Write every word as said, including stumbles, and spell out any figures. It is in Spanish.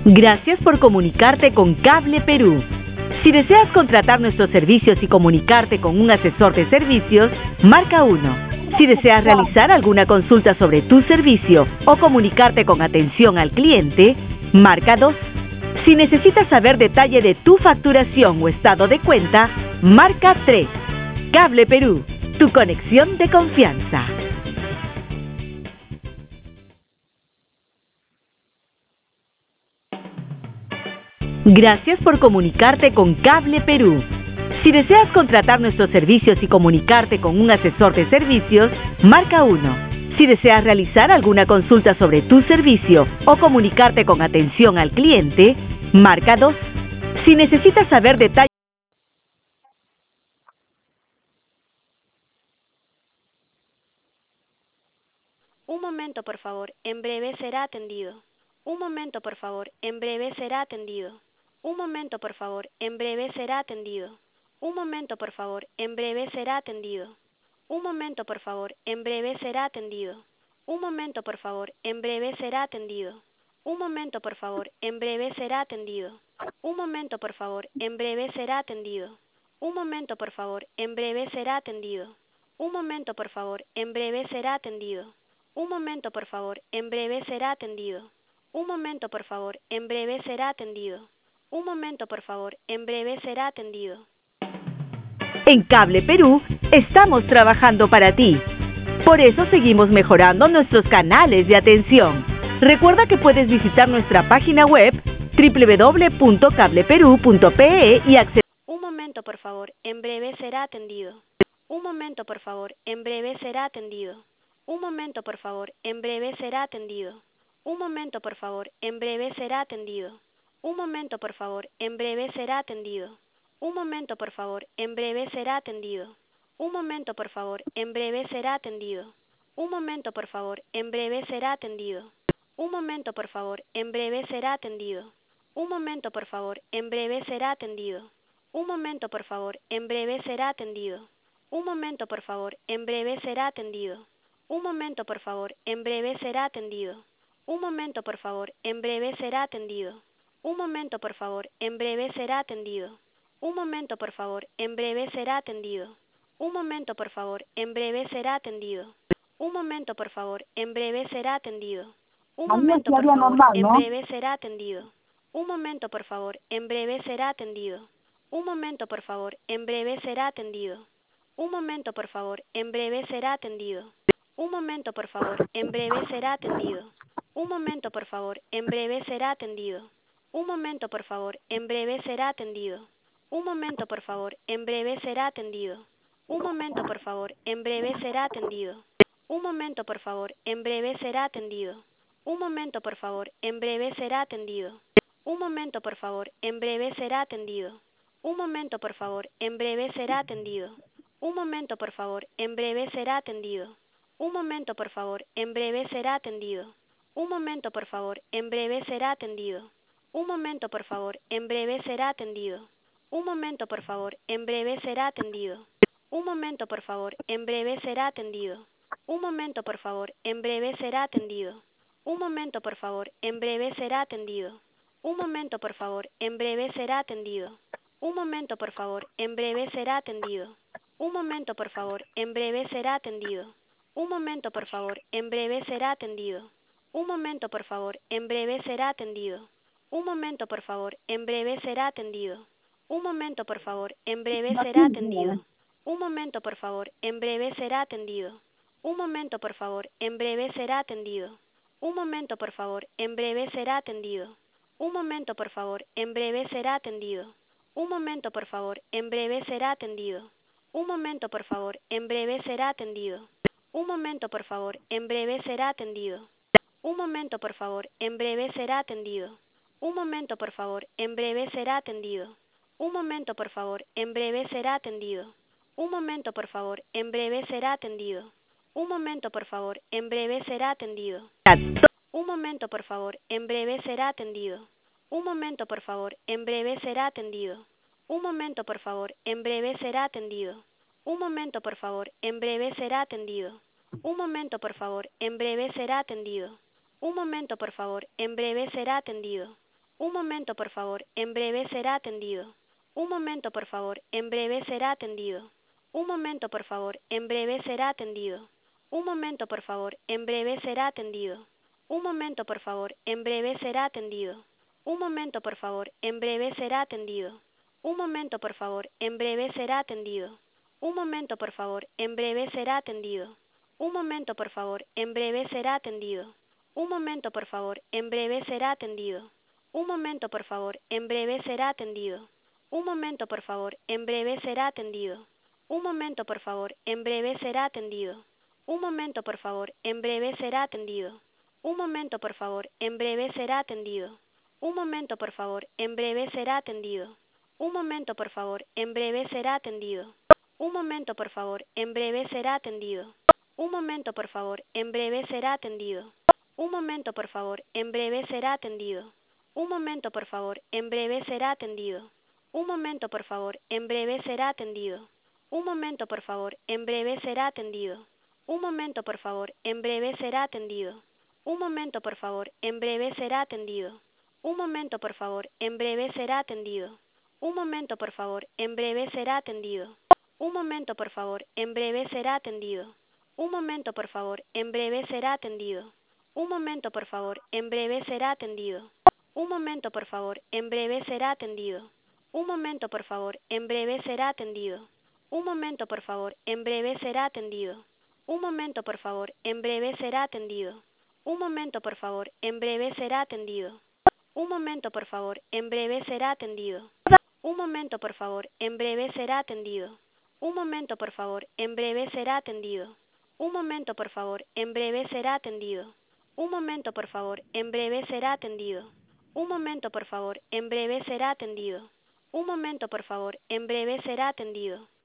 Gracias por comunicarte con Cable Perú. Si deseas contratar nuestros servicios y comunicarte con un asesor de servicios, marca uno. Si deseas realizar alguna consulta sobre tu servicio o comunicarte con atención al cliente, marca dos. Si necesitas saber detalle de tu facturación o estado de cuenta, marca tres. Cable Perú, tu conexión de confianza. Gracias por comunicarte con Cable Perú. Si deseas contratar nuestros servicios y comunicarte con un asesor de servicios, marca uno. Si deseas realizar alguna consulta sobre tu servicio o comunicarte con atención al cliente, marca dos. Si necesitas saber detalles. Un momento, por favor. En breve será atendido. Un momento, por favor. En breve será atendido. Un momento, por favor. En breve será atendido. Un momento, por favor. En breve será atendido. Un momento, por favor. En breve será atendido. Un momento, por favor. En breve será atendido. Un momento, por favor. En breve será atendido. Un momento, por favor. En breve será atendido. Un momento, por favor. En breve será atendido. Un momento, por favor. En breve será atendido. Un momento, por favor. En breve será atendido. Un momento, por favor. En breve será atendido. Un momento, por favor. En breve será atendido. En Cable Perú, estamos trabajando para ti. Por eso seguimos mejorando nuestros canales de atención. Recuerda que puedes visitar nuestra página web doble u doble u doble u punto cable perú punto pe e y acceder. Un momento, por favor. En breve será atendido. Un momento, por favor. En breve será atendido. Un momento, por favor. En breve será atendido. Un momento, por favor. En breve será atendido. Un momento, por favor. En breve será atendido. Un momento, por favor. En breve será atendido. Un momento, por favor. En breve será atendido. Un momento, por favor. En breve será atendido. Un momento, por favor. En breve será atendido. Un momento, por favor. En breve será atendido. Un momento, por favor. En breve será atendido. Un momento, por favor. En breve será atendido. Un momento, por favor. En breve será atendido. Un momento, por favor. En breve será atendido. Un momento, por favor. En breve será atendido. Un momento, por favor. En breve será atendido. Un momento, por favor. En breve será atendido. Un momento, por favor. En breve será atendido. Un momento, por favor. En breve será atendido. Un momento, por favor. En breve será atendido. Un momento, por favor. En breve será atendido. Un momento, por favor. En breve será atendido. Un momento, por favor. En breve será atendido. Un momento, por favor. En breve será atendido. Un momento, por favor. En breve será atendido. Un momento, por favor. En breve será atendido. Un momento, por favor. En breve será atendido. Un momento, por favor. En breve será atendido. Un momento, por favor. En breve será atendido. Un momento, por favor. En breve será atendido. Un momento, por favor. En breve será atendido. Un momento, por favor. En breve será atendido. Un momento, por favor. En breve será atendido. Un momento, por favor. En breve será atendido. Un momento, por favor. En breve será atendido. Un momento, por favor. En breve será atendido. Un momento, por favor. En breve será atendido. Un momento, por favor. En breve será atendido. Un momento, por favor. En breve será atendido. Un momento, por favor. En breve será atendido. Un momento, por favor. En breve será atendido. Un momento, por favor. En breve será atendido. Un momento, por favor. En breve será atendido. Un momento, por favor. En breve será atendido. Un momento, por favor. En breve será atendido. Un momento, por favor. En breve será atendido. Un momento, por favor. En breve será atendido. Un momento, por favor. En breve será atendido. Un momento, por favor. En breve será atendido. Un momento, por favor. En breve será atendido. Un momento, por favor. En breve será atendido. Un momento, por favor. En breve será atendido. Un momento, por favor. En breve será atendido. Un momento, por favor. En breve será atendido. Un momento, por favor. En breve será atendido. Un momento, por favor. En breve será atendido. Un momento, por favor. En breve será atendido. Un momento, por favor. En breve será atendido. Un momento, por favor. En breve será atendido. Un momento, por favor. En breve será atendido. Un momento, por favor. En breve será atendido. Un momento, por favor. En breve será atendido. Un momento, por favor. En breve será atendido. Un momento, por favor. En breve será atendido. Un momento, por favor, en breve será atendido. Un momento, por favor, en breve será atendido. Un momento, por favor, en breve será atendido. Un momento, por favor, en breve será atendido. Un momento, por favor, en breve será atendido. Un momento, por favor, en breve será atendido. Un momento, por favor, en breve será atendido. Un momento, por favor, en breve será atendido. Un momento, por favor, en breve será atendido. Un momento, por favor, en breve será atendido. Un momento, por favor, en breve será atendido. Un momento, por favor, en breve será atendido. Un momento, por favor, en breve será atendido. Un momento, por favor, en breve será atendido. Un momento, por favor, en breve será atendido. Un momento, por favor, en breve será atendido. Un momento, por favor, en breve será atendido. Un momento, por favor, en breve será atendido. Un momento, por favor, en breve será atendido. Un momento, por favor, en breve será atendido. Un momento, por favor, en breve será atendido. Un momento, por favor, en breve será atendido. Un momento, por favor, en breve será atendido. Un momento, por favor, en breve será atendido. Un momento, por favor, en breve será atendido. Un momento, por favor, en breve será atendido. Un momento, por favor, en breve será atendido. Un momento, por favor, en breve será atendido. Un momento, por favor, en breve será atendido. Un momento, por favor, en breve será atendido. Un momento, por favor, en breve será atendido. Un momento, por favor, en breve será atendido. Un momento, por favor, en breve será atendido. Un momento, por favor, en breve será atendido. Un momento, por favor, en breve será atendido. Un momento, por favor, en breve será atendido. Un momento, por favor, en breve será atendido. Un momento, por favor, en breve será atendido. Un momento, por favor, en breve será atendido. Un momento, por favor, en breve será atendido. Un momento, por favor, en breve será atendido. Un momento, por favor, en breve será atendido.